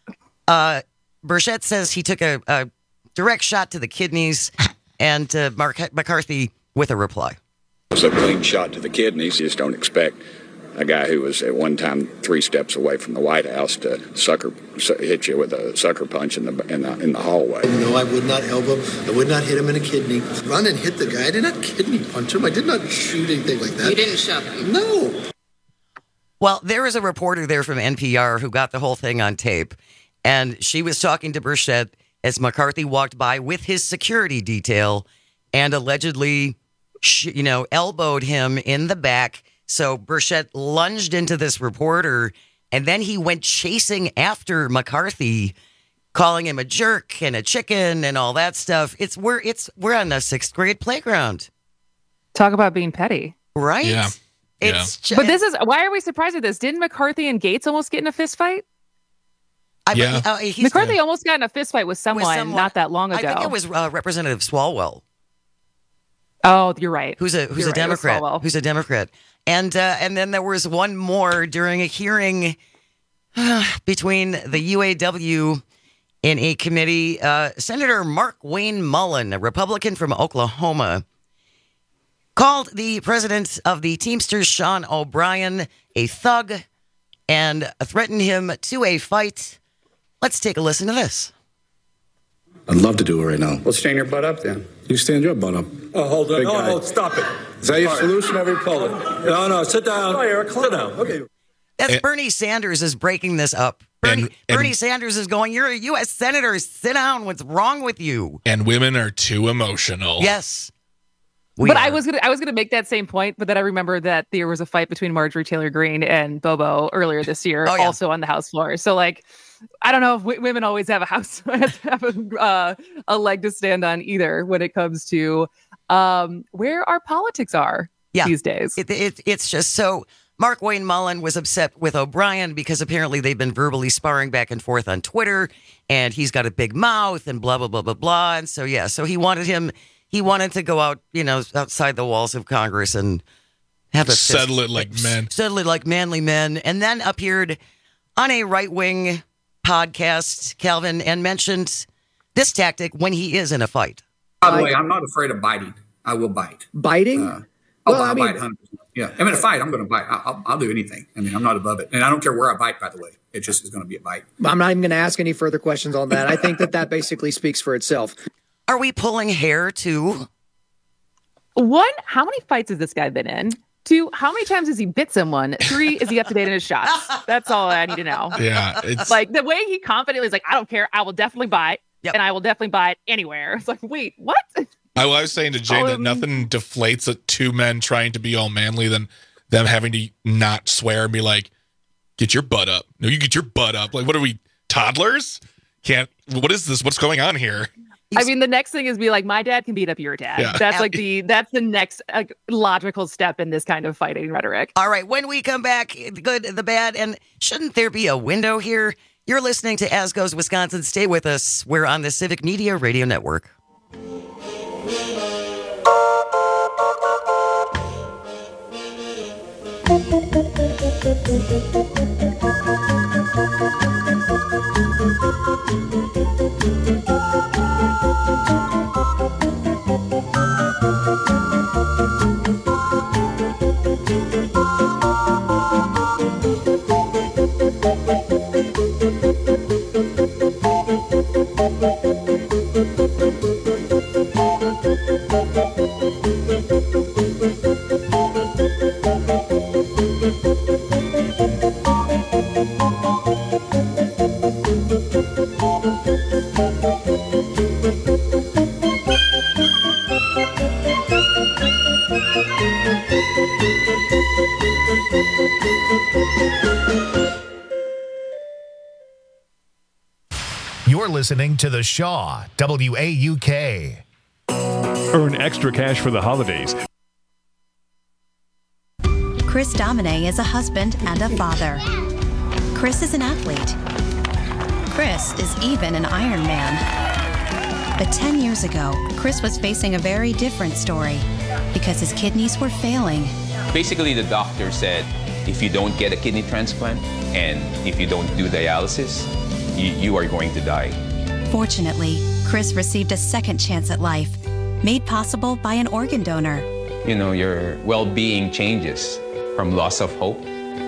Burchett says he took a direct shot to the kidneys, and McCarthy with a reply. It was a clean shot to the kidneys. You just don't expect a guy who was at one time 3 steps away from the White House to hit you with a sucker punch in the hallway. No, I would not elbow. I would not hit him in a kidney. Run and hit the guy. I did not kidney punch him. I did not shoot anything like that. You didn't shove him. No. Well, there was a reporter there from NPR who got the whole thing on tape, and she was talking to Burchett as McCarthy walked by with his security detail and allegedly, elbowed him in the back. So Burchett lunged into this reporter, and then he went chasing after McCarthy, calling him a jerk and a chicken and all that stuff. We're on the 6th grade playground. Talk about being petty, right? Yeah. But why are we surprised at this? Didn't McCarthy and Gates almost get in a fist fight? McCarthy almost got in a fist fight with someone not that long ago. I think it was Representative Swalwell. Oh, you're right. Who's a Democrat? Who's a Democrat? And then there was one more during a hearing between the UAW in a committee. Senator Mark Wayne Mullen, a Republican from Oklahoma, called the president of the Teamsters, Sean O'Brien, a thug and threatened him to a fight. Let's take a listen to this. I'd love to do it right now. Well, stand your butt up then. You stand your butt up. Oh, hold on. Oh, Stop it. Is that your solution, every Poland? No, sit down. Oh, Eric, sit down. Okay. That's Bernie Sanders is breaking this up. Bernie Sanders is going, you're a U.S. senator. Sit down. What's wrong with you? And women are too emotional. Yes. I was gonna make that same point, but then I remember that there was a fight between Marjorie Taylor Greene and Bobo earlier this year, also on the House floor. So, I don't know if women always have a leg to stand on either when it comes to where our politics are these days. It's just so. Mark Wayne Mullen was upset with O'Brien because apparently they've been verbally sparring back and forth on Twitter, and he's got a big mouth and blah blah blah blah blah. And so so he wanted to go out, outside the walls of Congress and have a settle it like men. Settle it like manly men. And then appeared on a right-wing podcast, Calvin, and mentioned this tactic when he is in a fight. By the way, I'm not afraid of biting. I will bite. Biting? I'll bite 100%. Yeah. I'm in a fight. I'm going to bite. I'll do anything. I mean, I'm not above it. And I don't care where I bite, by the way. It just is going to be a bite. I'm not even going to ask any further questions on that. I think that basically speaks for itself. Are we pulling hair too? 1, how many fights has this guy been in? 2, how many times has he bit someone? 3, is he up to date in his shots? That's all I need to know. Yeah. It's the way he confidently is I don't care. I will definitely bite. Yep. And I will definitely bite anywhere. It's wait, what? I was saying to Jane that nothing deflates at 2 men trying to be all manly than them having to not swear and be like, get your butt up. No, you get your butt up. What are we, toddlers? What is this? What's going on here? I mean, the next thing is be like, my dad can beat up your dad. Yeah. That's that's the next logical step in this kind of fighting rhetoric. All right. When we come back, the good, the bad, and shouldn't there be a window here? You're listening to As Goes Wisconsin. Stay with us. We're on the Civic Media Radio Network. listening to The Shaw, WAUK. Earn extra cash for the holidays. Chris Domine is a husband and a father. Chris is an athlete. Chris is even an Ironman. But 10 years ago, Chris was facing a very different story because his kidneys were failing. Basically, the doctor said, if you don't get a kidney transplant and if you don't do dialysis, you are going to die. Fortunately, Chris received a second chance at life, made possible by an organ donor. You know, your well-being changes from loss of hope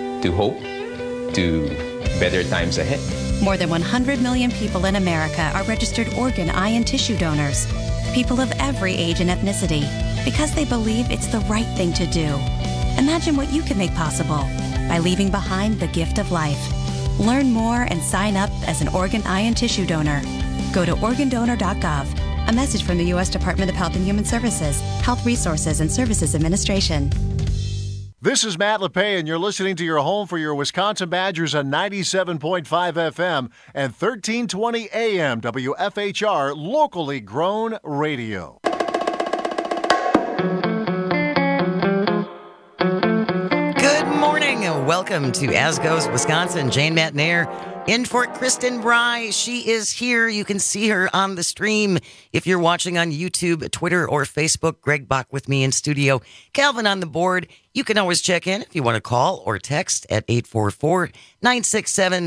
to better times ahead. More than 100 million people in America are registered organ, eye, and tissue donors. People of every age and ethnicity, because they believe it's the right thing to do. Imagine what you can make possible by leaving behind the gift of life. Learn more and sign up as an organ, eye, and tissue donor. Go to organdonor.gov. A message from the U.S. Department of Health and Human Services, Health Resources and Services Administration. This is Matt LePay, and you're listening to your home for your Wisconsin Badgers on 97.5 FM and 1320 AM WFHR, locally grown radio. Good morning. Welcome to As Goes Wisconsin. Jane McNair in for Kristen Bry. She is here. You can see her on the stream if you're watching on YouTube, Twitter, or Facebook. Greg Bach with me in studio. Calvin on the board. You can always check in if you want to call or text at 844-967-2789,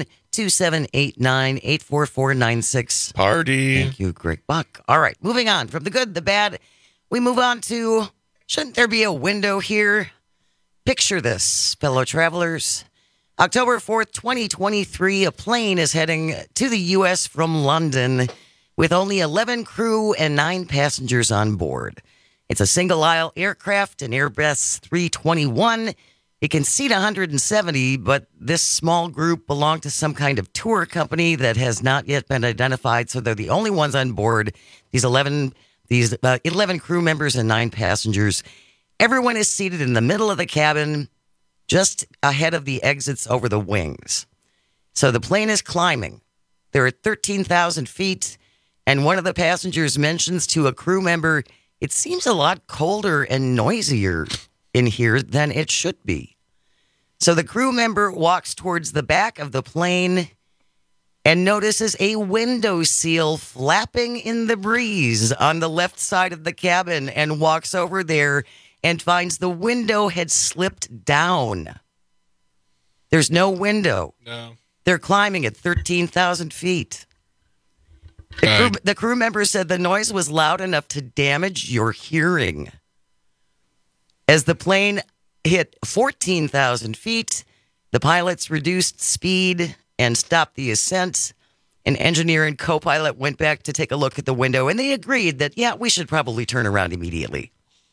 844-96. Party. Thank you, Greg Bach. All right, moving on from the good, the bad. We move on to, shouldn't there be a window here? Picture this, fellow travelers. October 4th, 2023, a plane is heading to the U.S. from London with only 11 crew and 9 passengers on board. It's a single-aisle aircraft, an Airbus 321. It can seat 170, but this small group belonged to some kind of tour company that has not yet been identified, so they're the only ones on board. These 11 crew members and 9 passengers. Everyone is seated in the middle of the cabin, just ahead of the exits over the wings. So the plane is climbing. They're at 13,000 feet, and one of the passengers mentions to a crew member, it seems a lot colder and noisier in here than it should be. So the crew member walks towards the back of the plane and notices a window seal flapping in the breeze on the left side of the cabin and walks over there and finds the window had slipped down. There's no window. No. They're climbing at 13,000 feet. The crew member said the noise was loud enough to damage your hearing. As the plane hit 14,000 feet, the pilots reduced speed and stopped the ascent. An engineer and co-pilot went back to take a look at the window, and they agreed that, yeah, we should probably turn around immediately.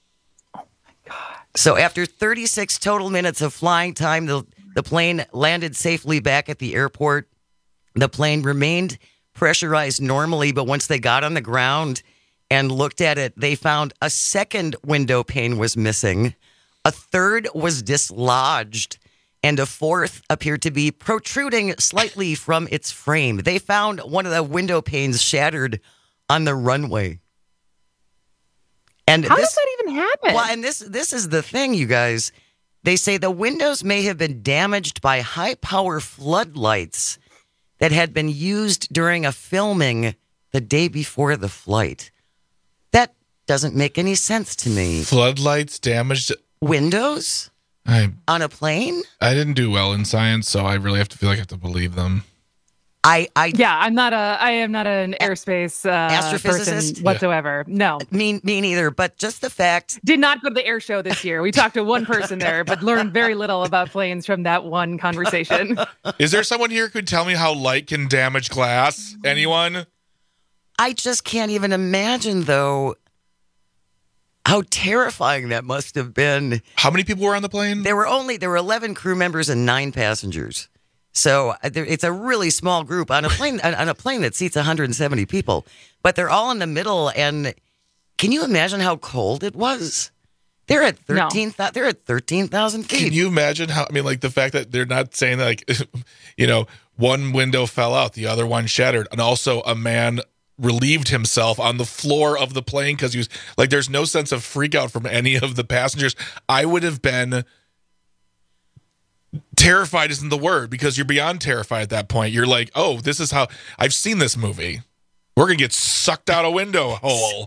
So after 36 total minutes of flying time, the plane landed safely back at the airport. The plane remained pressurized normally, but once they got on the ground and looked at it, they found a second window pane was missing, a third was dislodged, and a fourth appeared to be protruding slightly from its frame. They found one of the window panes shattered on the runway. And how does that even happen? Well, and this is the thing, you guys. They say the windows may have been damaged by high-power floodlights that had been used during a filming the day before the flight. That doesn't make any sense to me. Floodlights damaged windows on a plane? I didn't do well in science, so I really have to believe them. I am not an airspace astrophysicist person whatsoever. No, me neither. But just the fact, did not go to the air show this year. We talked to one person there, but learned very little about planes from that one conversation. Is there someone here who could tell me how light can damage glass? Anyone? I just can't even imagine, though, how terrifying that must have been. How many people were on the plane? There were 11 crew members and 9 passengers. So it's a really small group on a plane that seats 170 people, but they're all in the middle. And can you imagine how cold it was? They're at 13,000. They're at 13,000 feet. Can you imagine how? I mean, like the fact that they're not saying like, one window fell out, the other one shattered, and also a man relieved himself on the floor of the plane because he was like, there's no sense of freak out from any of the passengers. I would have been terrified isn't the word, because you're beyond terrified at that point. You're like, oh, this is how I've seen this movie. We're gonna get sucked out a window hole.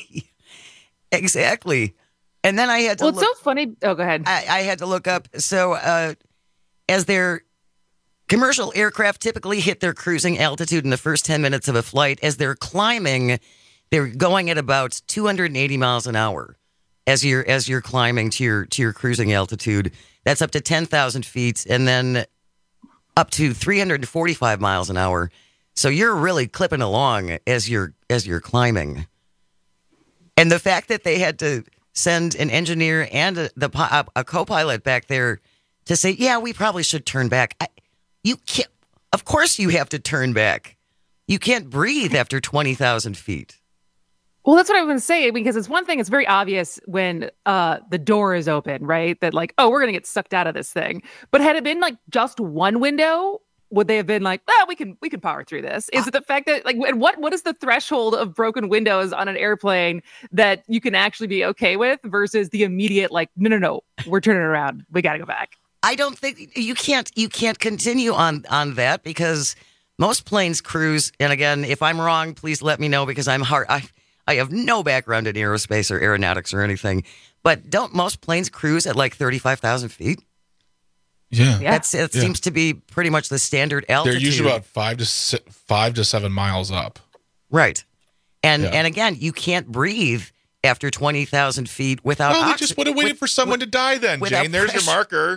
Exactly. And then I had to it's so funny. Oh, go ahead. I had to look up. So as their commercial aircraft typically hit their cruising altitude in the first 10 minutes of a flight, as they're climbing, they're going at about 280 miles an hour as you're climbing to your cruising altitude. That's up to 10,000 feet, and then up to 345 miles an hour. So you're really clipping along as you're climbing. And the fact that they had to send an engineer and a co-pilot back there to say, yeah, we probably should turn back. You can't. Of course you have to turn back. You can't breathe after 20,000 feet. Well, that's what I was going to say, because it's one thing, it's very obvious when the door is open, right? That like, oh, we're going to get sucked out of this thing. But had it been like just one window, would they have been like, oh, we can power through this? Is it the fact that like, what is the threshold of broken windows on an airplane that you can actually be okay with versus the immediate like, no, we're turning around. We got to go back. I don't think you can't continue on that, because most planes cruise. And again, if I'm wrong, please let me know, because I have no background in aerospace or aeronautics or anything, but don't most planes cruise at like 35,000 feet? Yeah. It seems to be pretty much the standard altitude. They're usually about 5 to 7 miles up. Right. And again, you can't breathe after 20,000 feet without oxygen. Well, we just would have waited for someone to die then, Jane. There's your marker.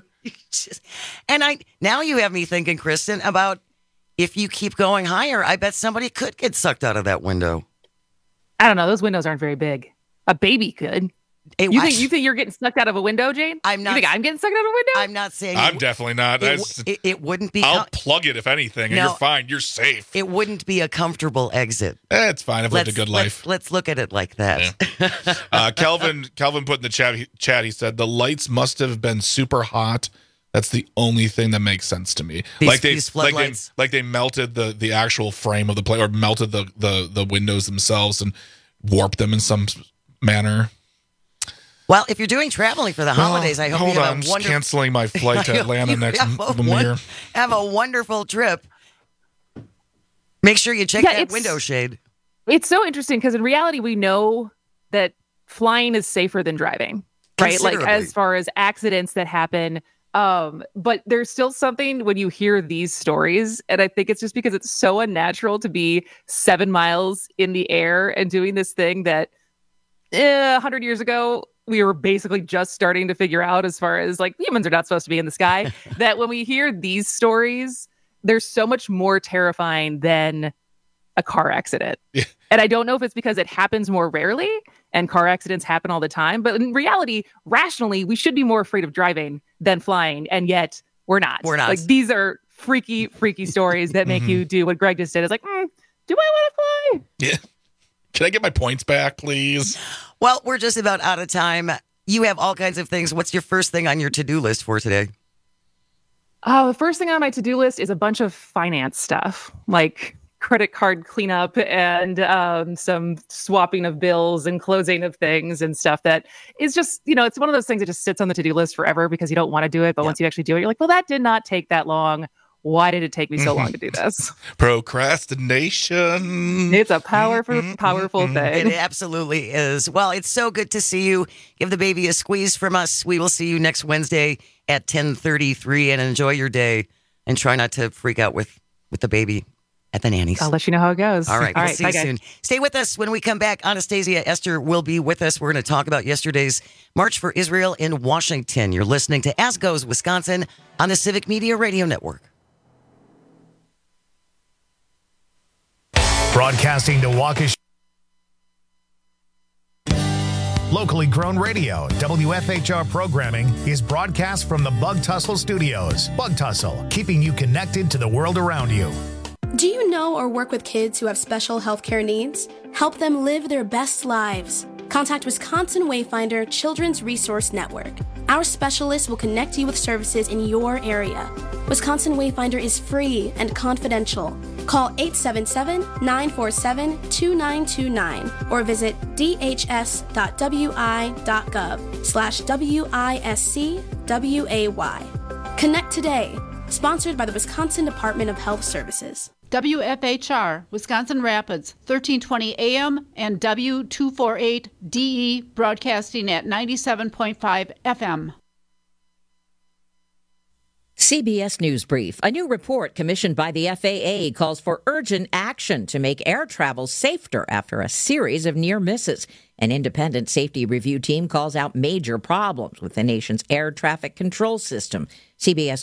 Now you have me thinking, Kristen, about if you keep going higher, I bet somebody could get sucked out of that window. I don't know. Those windows aren't very big. A baby could. You think you're getting sucked out of a window, Jane? I'm not. You think I'm getting sucked out of a window? I'm not saying. I'm definitely not. It wouldn't be. I'll plug it if anything, and you're fine. You're safe. It wouldn't be a comfortable exit. It's fine. I've lived a good life. Let's look at it like that. Yeah. Kelvin put in the chat. He said the lights must have been super hot. That's the only thing that makes sense to me. These floodlights. Like they melted the actual frame of the plane, or melted the windows themselves and warped them in some manner. Well, if you're doing traveling for the holidays, I hope you have a wonderful... canceling my flight to Atlanta next year. Have a wonderful trip. Make sure you check that window shade. It's so interesting because in reality, we know that flying is safer than driving, right? Like as far as accidents that happen. But there's still something when you hear these stories, and I think it's just because it's so unnatural to be 7 miles in the air and doing this thing that 100 years ago, we were basically just starting to figure out, as far as like humans are not supposed to be in the sky, that when we hear these stories, they're so much more terrifying than a car accident. Yeah. And I don't know if it's because it happens more rarely and car accidents happen all the time, but in reality, rationally, we should be more afraid of driving than flying. And yet we're not. Like these are freaky stories that make you do what Greg just did. It's like, do I want to fly? Yeah. Can I get my points back, please? Well, we're just about out of time. You have all kinds of things. What's your first thing on your to-do list for today? The first thing on my to-do list is a bunch of finance stuff, like credit card cleanup and some swapping of bills and closing of things and stuff that is just, it's one of those things that just sits on the to-do list forever because you don't want to do it. But once you actually do it, you're like, well, that did not take that long. Why did it take me so long to do this? Procrastination. It's a powerful thing. It absolutely is. Well, it's so good to see you. Give the baby a squeeze from us. We will see you next Wednesday at 10:33, and enjoy your day. And try not to freak out with the baby at the nannies. I'll let you know how it goes. All right. We'll see you soon. Stay with us. When we come back, Anastasia Esther will be with us. We're going to talk about yesterday's March for Israel in Washington. You're listening to As Goes Wisconsin on the Civic Media Radio Network. Broadcasting to Waukesha. Locally grown radio, WFHR programming is broadcast from the Bug Tussle Studios. Bug Tussle, keeping you connected to the world around you. Do you know or work with kids who have special healthcare needs? Help them live their best lives. contact Wisconsin Wayfinder Children's Resource Network. Our specialists will connect you with services in your area. Wisconsin Wayfinder is free and confidential. Call 877-947-2929 or visit dhs.wi.gov/WISCWAY. Connect today. Sponsored by the Wisconsin Department of Health Services. WFHR, Wisconsin Rapids, 1320 AM and W248DE, broadcasting at 97.5 FM. CBS News Brief. A new report commissioned by the FAA calls for urgent action to make air travel safer after a series of near misses. An independent safety review team calls out major problems with the nation's air traffic control system. CBS